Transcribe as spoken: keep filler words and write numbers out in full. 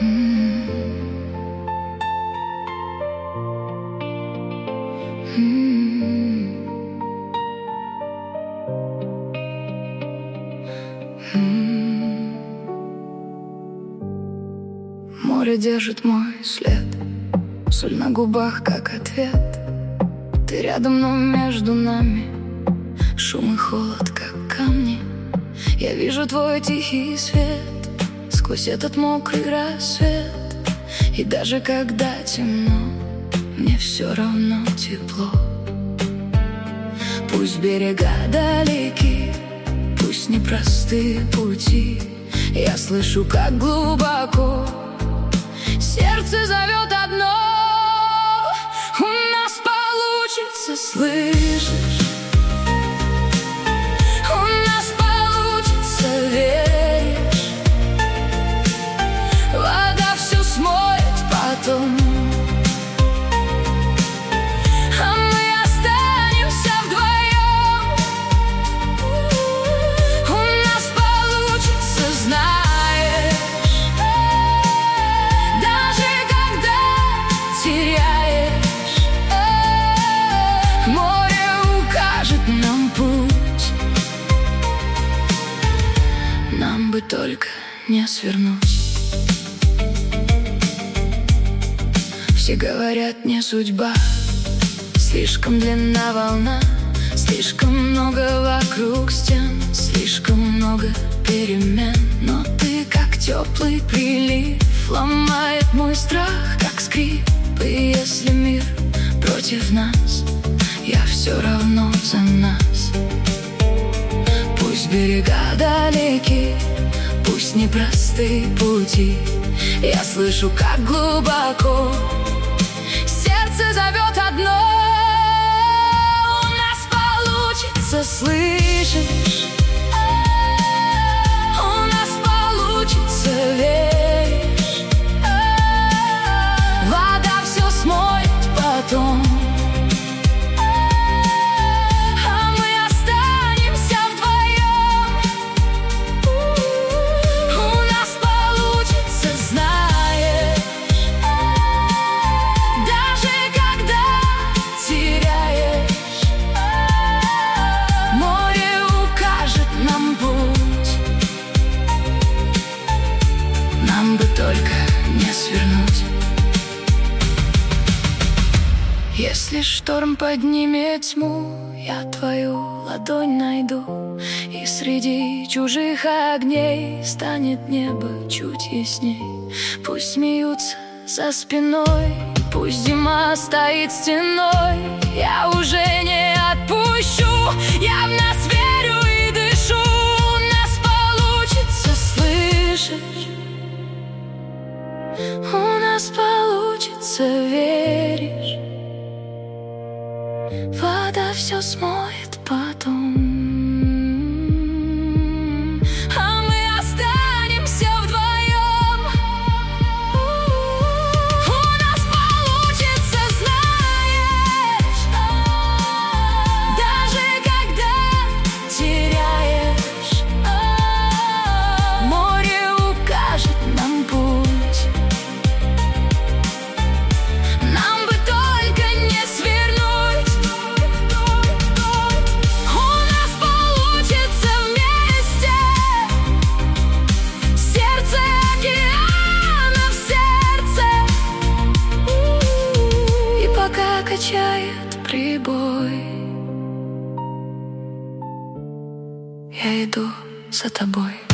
Море держит мой след, соль на губах, как ответ. Ты рядом, но между нами шум и холод, как камни. Я вижу твой тихий свет сквозь этот мокрый рассвет. И даже когда темно, мне все равно тепло. Пусть берега далеки, пусть непростые пути, я слышу, как глубоко сердце зовет одно. У нас получится, слышишь? У нас получится, веришь? Вода все смоет потом, а мы останемся вдвоем. У нас получится, знаешь, даже когда теряешь, море укажет нам путь. Нам бы только не свернуть. Все говорят, не судьба, слишком длинна волна, слишком много вокруг стен, слишком много перемен. Но ты, как теплый прилив, ломает мой страх, как скрип. И если мир против нас, я все равно за нас. Пусть берега далеки, пусть непростые пути, я слышу, как глубоко сердце зовет одно. У нас получится, слышишь? У нас получится, веришь? Вода все смоет потом, а мы останемся вдвоем. У нас получится, знаешь, даже когда теряешь, море укажет нам путь. Нам бы только не свернуть. Если шторм поднимет тьму, я твою ладонь найду, и среди чужих огней станет небо чуть ясней. Пусть смеются за спиной, пусть зима стоит стеной, я уже не отпущу, я в нас верю и дышу. У нас получится, слышишь? У нас получится, веришь? Вода все смоет потом, а мы останемся вдвоем. У нас получится, знаешь, даже когда теряешь, море укажет нам путь. Нам бы только не свернуть. У нас получится вместе, сердце океана в сердце. И пока качает прибой, я иду за тобой.